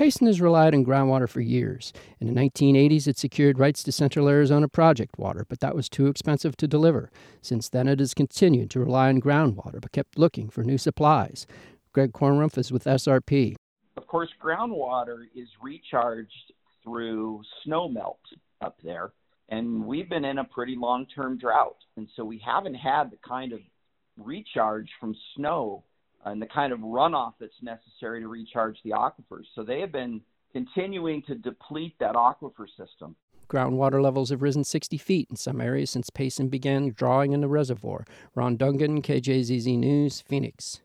Payson has relied on groundwater for years. In the 1980s, it secured rights to Central Arizona Project water, but that was too expensive to deliver. Since then, it has continued to rely on groundwater, but kept looking for new supplies. Greg Kornrumpf is with SRP. Of course, groundwater is recharged through snow melt up there, and we've been in a pretty long-term drought, and so we haven't had the kind of recharge from snow and the kind of runoff that's necessary to recharge the aquifers. So they have been continuing to deplete that aquifer system. Groundwater levels have risen 60 feet in some areas since Payson began drawing in the reservoir. Ron Dungan, KJZZ News, Phoenix.